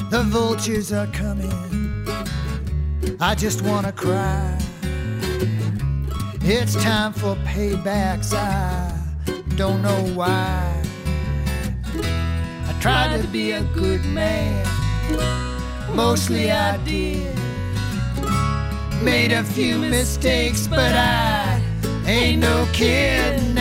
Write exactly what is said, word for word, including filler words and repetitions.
The vultures are coming, I just wanna cry. It's time for paybacks, I don't know why. I tried to be a good man, mostly I did. Made a few mistakes, but I ain't no kid.